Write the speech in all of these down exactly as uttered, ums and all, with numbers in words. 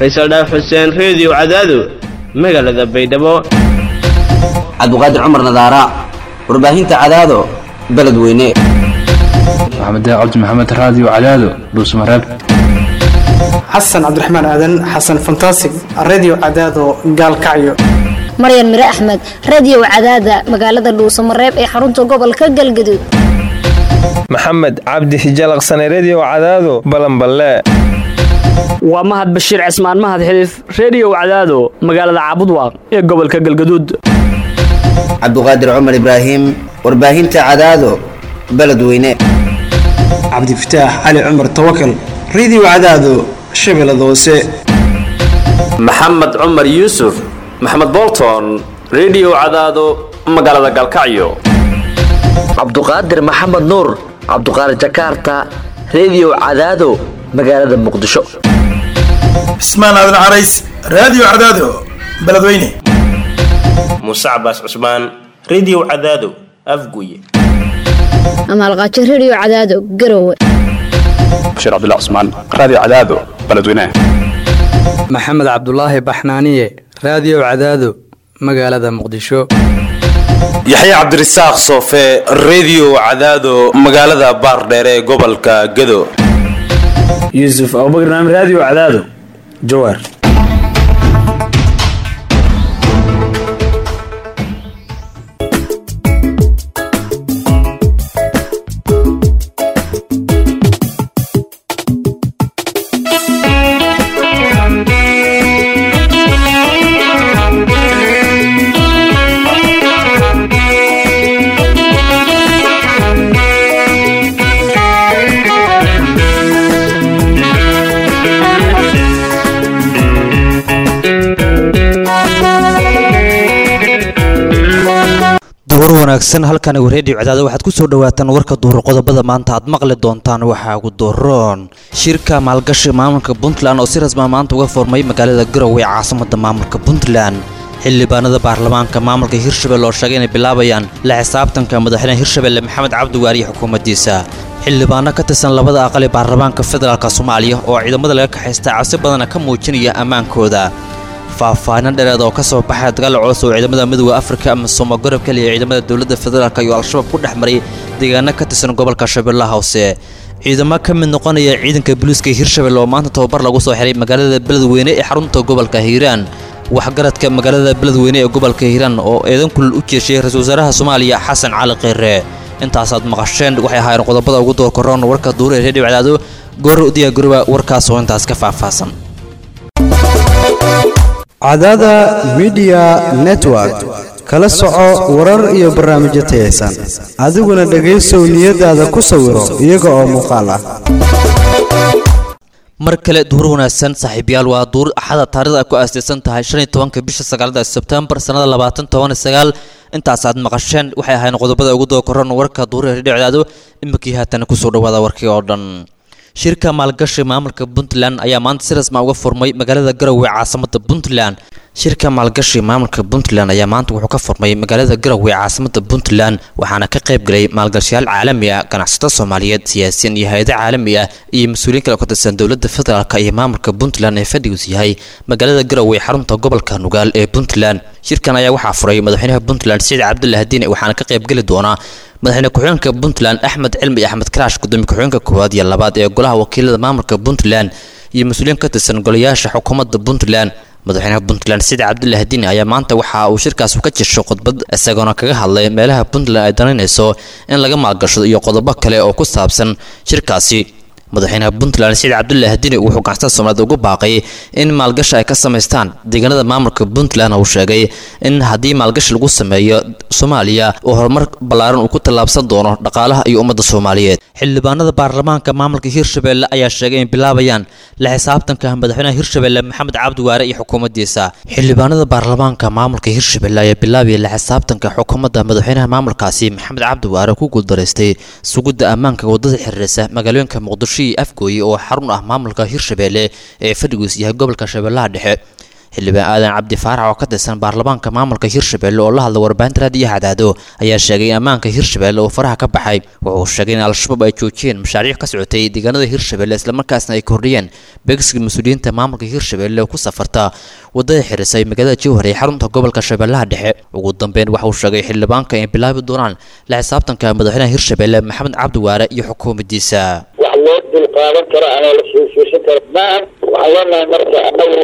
Faysal Dhaaf Xuseen Radio Cadaado magaalada Baydhabo. Cabduqaadir Cumar Nadaara warbaahinta Cadaado beledweyne. Maxamed Cabdi Maxamed Radio Cadaado Dhuusamareeb. Xasan Cabdiraxmaan Aadan Xasan Fantastic Radio Cadaado Gaalkacyo. Maryan Mire Axmed Radio Cadaada magaalada Dhuusamareeb ee xarunta gobolka Galgaduud. Maxamed Cabdi Hijalaqsane Radio Cadaado Balanballe. waa Mahad Bashiir Cismaan Mahad Xilif Radio Cadaado magaalada Caabudwaaq ee gobolka Galgaduud. Cabduqaadir Cumar Ibraahim warbaahinta Cadaado beledweyne. Cabdi Fataax Ali Cumar Tawakkal Radio Cadaado Shabeellada Hoose. Maxamed Cumar Yuusuf Maxamed Bolton Radio Cadaado magaalada Galkacyo. Cabduqaadir Maxamed Nuur Cabduqaadir Jakarta Radio Cadaado magaalada Muqdisho. Ismaan Aadan Carays Radio Cadaado beledweyne. Musa Abbas Usman Radio Cadaado Afguye. Amal Qaadir Radio Cadaado Garowe. Bashir Abdullah Usman Radio Cadaado beledweyne. Maxamed Cabdullaahi Baxnaaniye Radio Cadaado magaalada Muqdisho. Yaxya Cabdirasaaq Soofe Radio Cadaado magaalada Baardheer ee gobolka Gado. Yusuf Abubakar Radio Cadaado Jowhar. wanaagsan halkan ee Radio Cadaado waxaad ku soo dhawaataan warka duur qodobada maanta aad maqli doontaan waxa ugu dooron shirka maalgashi maamulka Puntland oo si rasmi ah maanta uga furmay magaalada Garowe ee caasimadda maamulka Puntland xildhibaanada baarlamaanka maamulka Hirshabelle oo sheegay inay bilaabayaan la xisaabtanka madaxweynaha Hirshabelle Maxamed Cabdi Waari iyo xukuumaddiisa xildhibaano ka tirsan labada aqal ee baarlamaanka federaalka Soomaaliya oo ciidamada laga kaxaysta cabsi badan ka muujinaya amaankooda faahfaahin dheeraad oo ka soo baxay dagaal culus oo ciidamada midowga Afrika ama Soomaaliya garabka leh ciidamada dawladda federaalka iyo al-shabaab ku dhexmaray deegaano ka tirsan gobolka Shabeellaha Hoose ciidamo ka mid noqonaya ciidanka booliiska Hirshabelle oo maanta tababar lagu soo xiray magaalada Beledweyne ee xarunta gobolka Hiiraan waxgaradka magaalada Beledweyne ee gobolka Hiiraan oo eedan kulul u jeeshay ra'iisul wasaaraha Soomaaliya Xasan Cali Kheyre intaas aad maqasheen waxay ahaayeen qodobada ugu door koron warka duur ee Radio Cadaado goor u diyaar garooba warkaas oo intaas ka faahfaahsan Cadaada Media Network kala soco warar iyo barnaamijyo tayeysan adiguna dhageyso niyadaada ku sawiro iyaga oo muuqaal ah mar kale duur wanaagsan saaxiibayaal waa duur axada taariikhda ku aasaysan tahay shan iyo tobanka bisha sagaalaad ee Sebtembar sanada laba kun toban iyo sagaal intaas aad maqasheen waxay ahaayeen qodobada ugu door koran warka duur ee Radio Cadaado imikii haatan ku soo dhawaada warkii oo dhan shirka maalgashi maamulka Puntland ayaa maanta si rasmi ah uga furmay magaalada Garowe caasimadda Puntland shirka maalgashi maamulka Puntland ayaa maanta wuxuu ka furmay magaalada Garowe caasimadda Puntland waxaana ka qayb galay maalgashiyaal caalami ah ganacsato Soomaaliyeed siyaasiyiin iyo hay'ado caalami ah iyo mas'uuliyiin kala tirsan dawladda federaalka iyo maamulka Puntland ee fadhigiisu yahay magaalada Garowe xarunta gobolka Nugaal ee Puntland shirkan ayaa waxaa furay madaxweynaha Puntland Saciid Cabdullaahi Diine waxaana ka qayb gali doona madaxweyne ku-xigeenka Puntland Axmed Cilmi Axmed Karaash gudoomiye ku-xigeenka koowaad iyo labaad ee golaha wakiilada maamulka Puntland iyo mas'uuliyiin ka tirsan golayaasha xukuumadda Puntland madaxweynaha Puntland Saciid Cabdullaahi Diine ayaa maanta waxa uu shirkaas ka jirsho khudbad isagoona kaga hadlay meelaha Puntland ay danaynayso in laga maalgashado iyo qodobo kale oo ku saabsan shirkaasi madaxweynaha Puntland Saciid Cabdullaahi Diine wuxuu ganacsatada Soomaaliyeed ugu baaqay in maalgashi ay ka sameystaan deegaanada maamulka Puntland uu sheegay in haddii maalgashi lagu sameeyo Soomaaliya oo horumar ballaaran uu ku tallaabsan doono dhaqaalaha iyo ummadda Soomaaliyeed xildhibaanada baarlamaanka maamulka Hirshabelle ayaa sheegay in bilaabayaan la xisaabtanka madaxweynaha Hirshabelle Maxamed Cabdi Waari iyo xukuumaddiisa xildhibaanada baarlamaanka maamulka Hirshabelle ayaa bilaabay la xisaabtanka xukuumadda madaxweynaha maamulkaasi Maxamed Cabdi Waari ku guuldareystay sugidda ammaanka wadada xiriiraysa magaalooyinka Muqdisho Afgooye oo xarun ah maamulka Hirshabelle ee fadhigiisu yahay gobolka Shabeellaha Dhexe xildhibaan aadan cabdi faarax oo ka tirsan baarlamaanka maamulka hirshabelle oo la hadla warbaahinta raadiyaha cadaado ayaa sheegay in ammaanka hirshabelle uu faraha ka baxay wuxuu sheegay in al-shabaab ay joojiyeen mashaariic ka socotay deegaanada hirshabelle islamarkaasna ay kordhiyeen beegsiga mas-uuliyiinta maamulka hirshabelle oo ku safarta wadada xirisay magaalada jowhar ee xarunta gobolka shabeellaha dhexe ugu dambeyn waxa uu sheegay xildhibaanka in bilaabi doonaan la xisaabtanka madaxweynaha hirshabelle maxamed cabdi waare iyo xukuumaddiisa wax loo dulqaadan karo ama la fiirfiirsan karo maaha waxaan leenahay marka anagu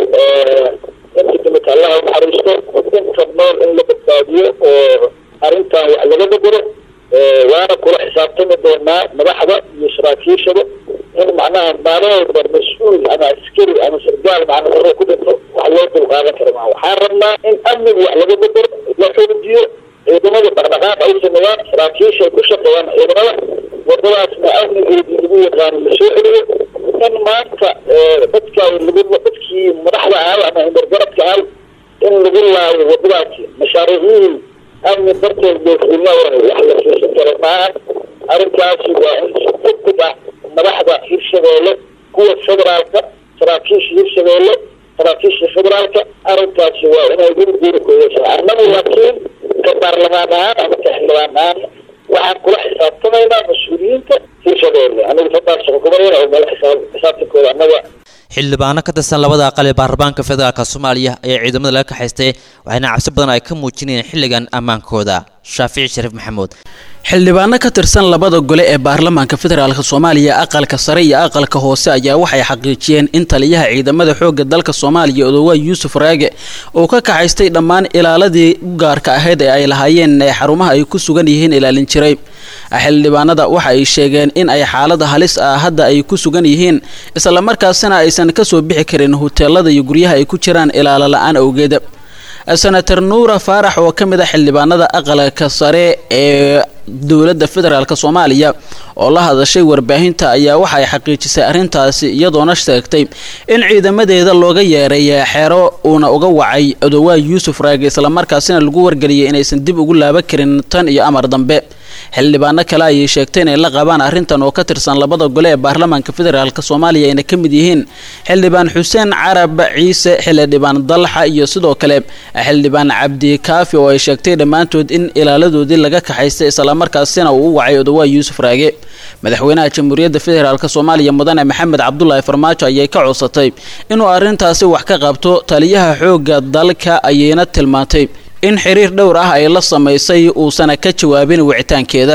inta dimika allaha u naxariisto inta nool in la badbaadiyo oo arrintan wax laga bedelo waana kula xisaabtami doonaa madaxda iyo saraakiishada in macnaha maalooda mas-uul ama askari ama sargaal macna hore ku dhinto wax loo dulqaadan karo maaha waxaan rabnaa in amniga wax laga bedelo la xoojiyo ciidamada dhaqdhaqaaq ay sameeyaan saraakiisha ay ku shaqeeyaan ciidamada wadadaasna amnigeedii lagu yaqaano la soo celiyo in maanta dadka lagu dadkii madaxda ahay ama hindargaradka ahay in lagu laayo wadadaasi mashaariicihii amni darteed beefuulna wax la fiirsan karo maaha arrintaasi waa in si degdeg ah madaxda hirshabeelle kuwa federaalka saraakiisha hirshabeelle saraakiisha federaalka arrintaasi waa inay gurguura ku yeeshaan annagu laakiin ka baarlamaan ahaan ama ka xildhibaan ahaan waxaan kula xisaabtamaynaa mas-uuliyiinta hirshabeelle anagu fadaas xukuumadena oo meel xisaab xisaabtankooda annaga xildhibaano ka tirsan labada aqal ee baarlamaanka federaalka soomaaliya ayaa ciidamada laga kaxaystay waxayna cabsi badan ay ka muujinayeen xilligan ammaankooda shaafici shariif maxamuud xildhibaano ka tirsan labada gole ee baarlamaanka federaalka soomaaliya aqalka sare iyo aqalka hoose ayaa waxay xaqiijiyeen in taliyaha ciidamada xoogga dalka soomaaliya odowaa yuusuf raage uu ka kaxaystay dhammaan ilaaladii u gaarka ahayd ee ay lahaayeen ee xarumaha ay ku sugan yihiin ilaalin jiray xildhibaanada waxa ay sheegeen in ay xaalada halis ah hadda ay ku sugan yihiin islamarkaasina aysan ka soo bixi karin hoteelada iyo guryaha ay ku jiraan ilaalo la-aan awgeeda senator nuura faarax oo ka mid a xildhibaanada aqalka sare ee dowladda federaalk soomaaliya oo la hadashay warbaahinta ayaa waxa ay xaqiijisay arrintaasi iyadoona sheegtay in ciidamadeeda looga yeeray xeero uuna uga wacay odowaa yuusuf raage islamarkaasina lagu wargeliyay inaysan dib ugu laaban karin tan iyo amar dambe xildhibaano kale ayay sheegtay inay la qabaan arrintan oo ka tirsan labada gole ee baarlamaanka federaalk soomaaliya ayna ka mid yihiin xildhibaan xuseen carab ciise xildhibaan dalxa iyo sidoo kale xildhibaan cabdi kaafi oo ay sheegtay dhammaantood in ilaaladoodii laga kaxaystay islamarkaasina uu u wacay odowaa yuusuf raage madaxweynaha jamhuuriyadda federaalk soomaaliya mudane maxamed cabdulaahi farmaajo ayay ka codsatay inuu arrintaasi wax ka qabto taliyaha xoogga dalka ayayna tilmaantay in xiriir dhowr ah ay la samaysay uusan ka jawaabin wicitaankeeda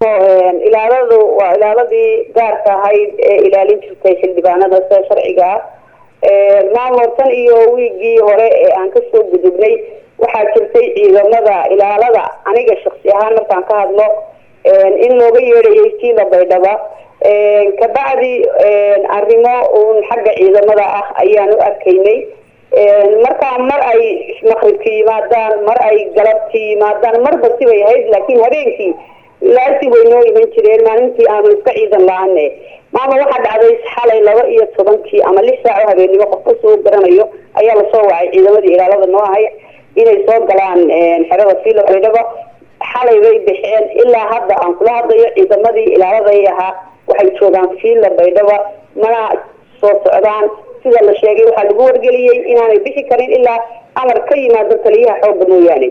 ilaaladu waa ilaaladii gaarka ahayd ee ilaalin jirtay xildhibaanada sida sharciga ah maamulkan iyo wiigii hore ee aan kasoo gudubnay waxaa jirtay ciidamada ilaalada aniga shaksi ahaan markaan ka hadlo in looga yeedhayay tiila baydhaba kabacdi arrimo uun xagga ciidamada ah ayaan u arkaynay markaa mar ay maqribka yimaadaan mar ay galabti yimaadaan marba sibay ahayd laakiin habeenkii laasi way noo iman jireen maalintii aanu iska ciidan la-aane maama waxaa dhacday xalay laba iyo tobankii ama lix saac oo habeennimo qof ka soo garanayo ayaa lasoo wacay ciidamadii ilaalada noo ahay inay soo galaan xerada fiila baydhaba xalay bay bixeen ilaa hadda aan kula hadlayo ciidamadii ilaaladay ahaa waxay joogaan fiila baydhaba mana soo socdaan sida la sheegay waxaa lagu wargeliyey inaanay bixi karin ilaa amar ka yimaado taliyaha xoogga mooyaane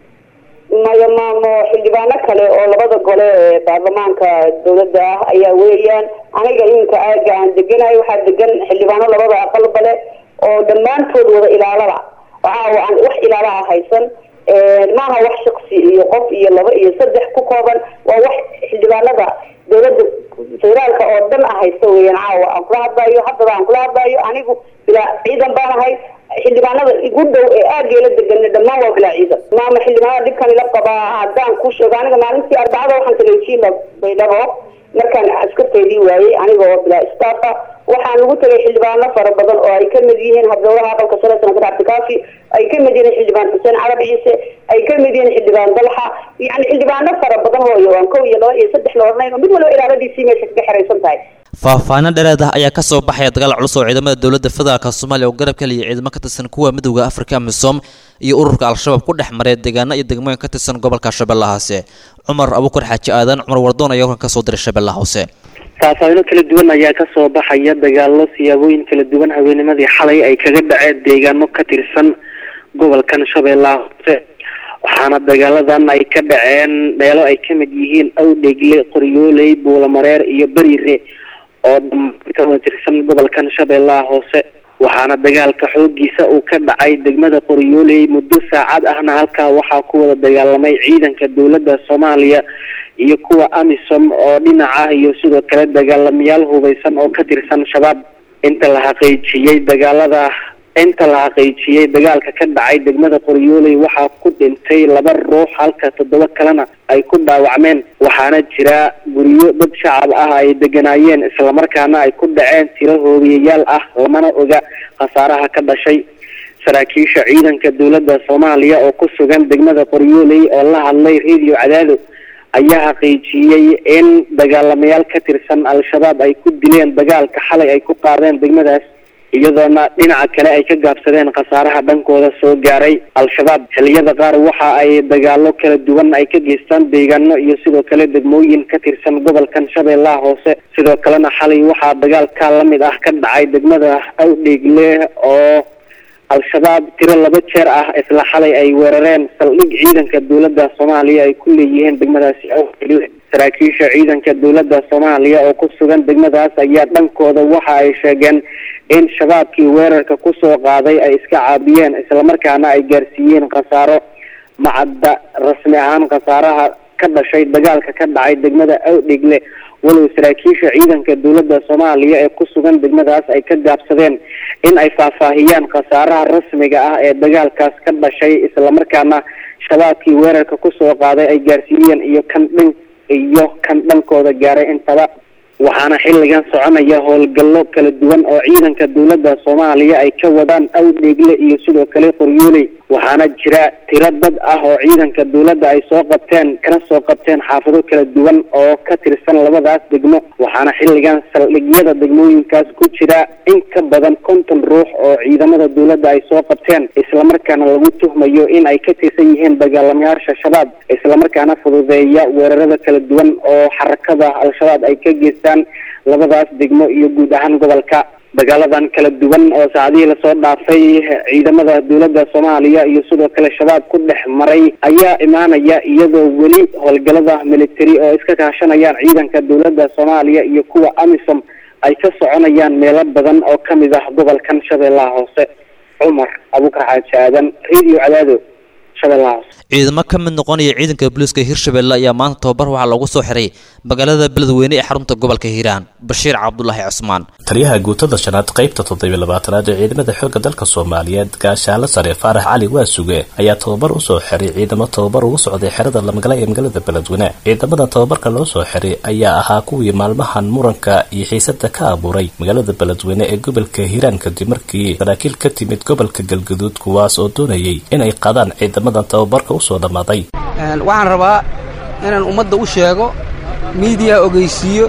maya maamo xildhibaano kale oo labada gole ee baarlamaanka dowladda ah ayaa weeyaan aniga iminka aaga aan deganayo waxaa degan xildhibaano labada aqalba leh oo dhammaantood wada ilaalada waxaa aan wax ilaalaha haysan maaha wax shaksi iyo qof iyo laba iyo saddex ku kooban waa wax xildhibaanada dowladda federaalka oo dhan ah haysta weeyaan caawa aan kula hadlayo haddaba aan kula hadlayo anigu bilaa ciidan baan ahay xildhibaanada igu dhow ee aageela degan dhammaan waa bilaa ciidan maama xildhibaanada dhibkan ila qabaa haddaan kuu sheego aniga maalintii arbacada waxaan tagay jiila baydhabo markaan askarteedii waayey aniga oo bilaa staafa waxaan ugu tagay xildhibaano fara badan oo ay ka mid yihiin habdowlaha aqalka sare senator cabdikaafi ay ka mid yihiin xildhibaan xuseen carab ciise ay ka mid yihiin xildhibaan dalxa yani xildhibaano fara badan hooyo aan kow iyo laba iyo saddex la odhanayn oo mid waliba ilaaladiisii meesha kaga xeraysan tahay faahfaahin dheeraad ah ayaa ka soo baxaya dagaal culus oo ciidamada dowladda federaalka soomaaliya oo garab ka liya ciidamo ka tirsan kuwa midowda afrika misom iyo ururka al-shabaab ku dhex maray deegaano iyo degmooyin ka tirsan gobolka shabeellaha hoose cumar abuukar xaaji aadan cumar wardoon ayaa warkan ka soo diray shabeellaha hoose faahfaahinno kala duwan ayaa ka soo baxaya dagaallo siyaabooyin kala duwan haweennimadii xalay ay kaga dhaceen deegaano ka tirsan gobolkan Shabeellaha Hoose waxaana dagaaladan ay ka dhaceen meelo ay ka mid yihiin Awdheegle, Qoryooley, Buulamareer iyo Bariire oo ka tirsan gobolkan Shabeellaha Hoose waxaana dagaalka xoogiisa uu ka dhacay degmada Qoryooley muddo saacad ahna halka waxaa ku wada dagaalamay ciidanka dawladda Soomaaliya iyo kuwa AMISOM oo dhinaca iyo sidoo kale dagaalamayaal hubeysan oo ka tirsan shabaab inta la xaqiijiyay dagaalada inta la xaqiijiyay dagaalka ka dhacay degmada Qoryooley waxaa ku dhintay laba ruux halka toddoba kalena ay ku dhaawacmeen waxaana jira guriyo dad shacab ah ay deganaayeen isla markaana ay ku dhaceen tiro hoobiyayaal ah lamana oga khasaaraha ka dhashay saraakiisha ciidanka dawladda Soomaaliya oo ku sugan degmada Qoryooley oo la hadlay radio Cadaado ayaa xaqiijiyay in dagaalamayaal ka tirsan al-shabaab ay ku dileen dagaalka xalay ay ku qaadeen degmadaas iyadoona dhinaca kale ay ka gaabsadeen khasaaraha dhankooda soo gaaray al-shabaab xilliyada qaar waxa ay dagaallo kala duwan ay ka geystaan deegaano iyo sidoo kale degmooyin ka tirsan gobolkan Shabeellaha Hoose sidoo kalena xalay waxaa dagaalka la mid ah ka dhacay degmada Awdheegle oo al-shabaab tiro laba jeer ah isla xalay ay weerareen saldhig ciidanka dawladda Soomaaliya ay ku leeyihiin degmadaasi Awdheegle saraakiisha ciidanka dawladda Soomaaliya oo ku sugan degmadaas ayaa dhankooda waxa ay sheegeen in shabaabkii weerarka ku soo qaaday ay iska caabiyeen isla markaana ay gaarsiiyeen khasaaro macadda rasmi ahaan khasaaraha ka dhashay dagaalka ka dhacay degmada Awdheegle walow saraakiisha ciidanka dawladda Soomaaliya ee ku sugan degmadaas ay ka gaabsadeen in ay faahfaahiyaan khasaaraha rasmiga ah ee dagaalkaas ka dhashay isla markaana shabaabkii weerarka ku soo qaaday ay gaarsiiyeen iyo kan dhan iyo kan dhankooda gaaray intaba waxaana xilligan soconaya howlgallo kala duwan oo ciidanka dawladda Soomaaliya ay ka wadaan Awdheegle iyo sidoo kale Qoryooley waxaana jira tiro dad ah oo ciidanka dawladda ay soo qabteen kana soo qabteen xaafado kala duwan oo ka tirsan labadaas degmo waxaana xilligan saldhigyada degmooyinkaas ku jira in ka badan konton ruux oo ciidamada dawladda ay soo qabteen isla markaana lagu tuhmayo in ay ka tirsan yihiin dagaalamayaasha shabaab isla markaana fududeeya weerarada kala duwan oo xarakada al-shabaab ay ka geystaan labadaas degmo iyo guud ahaan gobolka dagaaladan kala duwan oo saacadihii lasoo dhaafay ciidamada dawladda Soomaaliya iyo sidoo kale shabaab ku dhex maray ayaa imaanaya iyadoo weli howlgalada military oo iska kaashanayaan ciidanka dawladda Soomaaliya iyo kuwa AMISOM ay ka soconayaan meelo badan oo ka mid ah gobolkan Shabeellaha Hoose Cumar Abuukar Xaaji Aadan Radio Cadaado Shabeellaha Hoose ciidamo ka mid noqonaya ciidanka booliska Hirshabeelle ayaa maanta tababar waxa lagu soo xiray magaalada Beledweyne ee xarunta gobolka Hiiraan Bashiir Cabdullaahi Cusmaan taliyaha guutada shanaad qaybta toddoba iyo labaatanaad ee ciidamada xoogga dalka Soomaaliyeed gaashaale sare Faarax Cali Waasuge ayaa tababar u soo xiray ciidamo tababar ugu socday xerada lamagala ee magaalada Beledweyne ciidamada tababarka loo soo xiray ayaa ahaa kuwii maalmahan muranka iyo xiisada ka abuuray magaalada Beledweyne ee gobolka Hiiraan kadib markii saraakiil ka timid gobolka Galgaduud kuwaas oo doonayay in ay qaadaan ciidamada tababarka waxaan rabaa inaan ummadda u sheego miidiya ogeysiiyo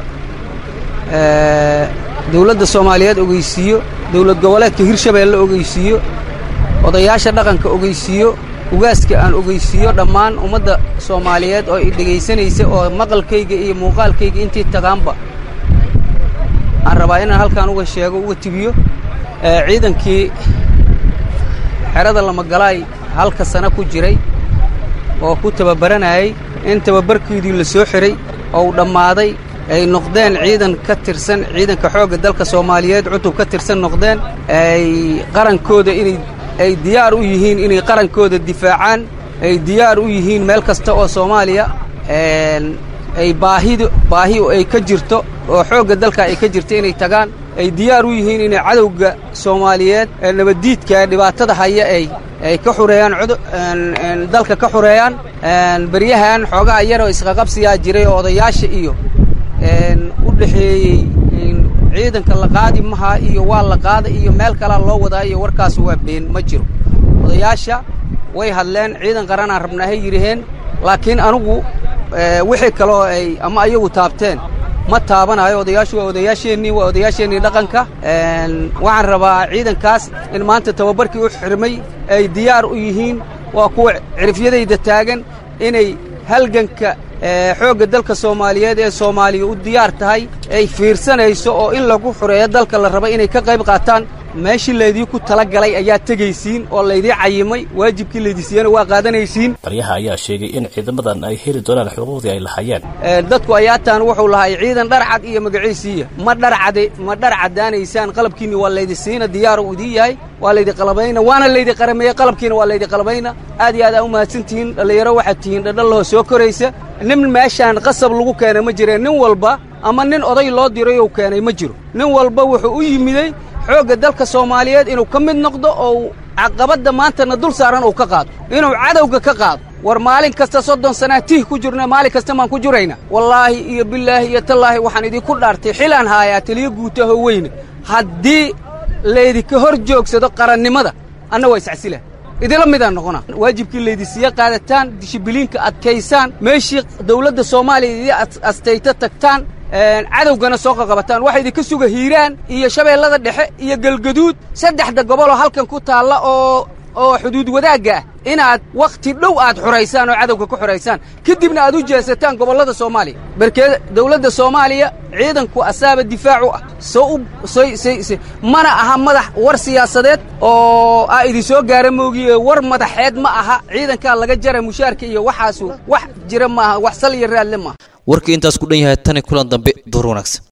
dawladda Soomaaliyeed ogeysiiyo dawlad goboleedka Hirshabeelle ogeysiiyo odayaasha dhaqanka ogeysiiyo ugaaska aan ogeysiiyo dhammaan ummadda Soomaaliyeed oo dhageysanaysa oo maqalkayga iyo muuqaalkayga intii taqaanba aan rabaa inaan halkaan uga sheego uga tibiyo ciidankii xerada Lamagalaay halka sana ku jiray oo ku tababaranayay in tababarkoodii la soo xiray oo dhammaaday ay noqdeen ciidan ka tirsan ciidanka xoogga dalka Soomaaliyeed cutub ka tirsan noqdeen ay qarankooda inay ay diyaar u yihiin inay qarankooda difaacaan ay diyaar u yihiin meel kasta oo Soomaaliya ay baahido baahi ay ka jirto oo xoogga dalka ay ka jirto inay tagaan ay diyaar u yihiin inay cadawga Soomaaliyeed ee nabadiidka dhibaatada haya ay ay ka xureeyaan dalka ka xureeyaan bariyahan xoogaa yar oo isqaqabsiyaa jiray oo odayaasha iyo u dhaxeeyay ciidanka la qaadi maha iyo waa la qaada iyo meel kale loo wadaayo warkaas waa been ma jiro odayaasha way hadleen ciidan qaran aan rabnaa yiraheen laakiin anigu wixii kale oo ay ama ayagu taabteen ma taabanayo odayaashu waa odayaasheenii waa odayaasheenii dhaqanka waxaan rabaa ciidankaas in maanta tababarkii u xirmay ay diyaar u yihiin waa kuwa cirifyadayda taagan inay halganka xoogga dalka soomaaliyeed ee soomaaliya u diyaar tahay ay fiirsanayso oo in lagu xureeyo dalka la raba inay ka qayb qaataan meeshii laydii ku talagalay ayaa tegaysiin oo laydii cayimay waajibkii laydii siiyana waa qaadanaysiin taliyaha ayaa sheegay in ciidamadan ay heli doonaan xuquuqdii ay lahaayeen dadku ayaataan wuxuu lahay ciidan dharcad iyo magaciisiiya ma dharcade ma dharcadaanaysaan qalabkiinni waa laydi siina diyaar uu idin yahay waa laydi qalabayna waana laydi qarameeye qalabkiina waa laydi qalabayna aad iyo aad aa u mahadsantihiin dhallinyaro waxaad tihiin dhadhallahoo soo koraysa nin meeshaan qasab lagu keenay ma jireen nin walba ama nin oday loo diray uu keenay ma jiro nin walba wuxuu u yimiday xoogga dalka soomaaliyeed inuu ka mid noqdo oo caqabadda maantana dul saaran uu ka qaado inuu cadowga ka qaado war maalin kasta soddon sanaa tih ku jirna maalin kasta maan ku jirayna wallaahi iyo bilaahi iyo tallaahi waxaan idinku dhaartay xilaan haayaa taliyo guutaho weyne haddii laydinka hor joogsado qarannimada anna waa iscasila idila midaan noqona waajibkii laydisiiya qaadataan dishibiliinka adkaysaan meeshii dawladda soomaaliya idii astayta tagtaan cadowgana soo qaqabataan waxay idinka suga hiiraan iyo shabeellada dhexe iyo galgaduud saddexda goboloo halkan ku taalla oo oo xuduud wadaagga ah inaad wakhti dhow aad xuraysaan oo cadowga ku xuraysaan kadibna aad u jeesataan gobollada soomaaliya barkeeda dawladda soomaaliya ciidanku asaaba difaacu ah soo u mana aha madax war siyaasadeed oo aa idin soo gaara moogiye war madaxeed ma aha ciidankaa laga jara mushaarka iyo waxaasu wax jira maaha wax sal iyo raadle maaha warkii intaas ku dhan yahay tani kulan dambe door wanaagsan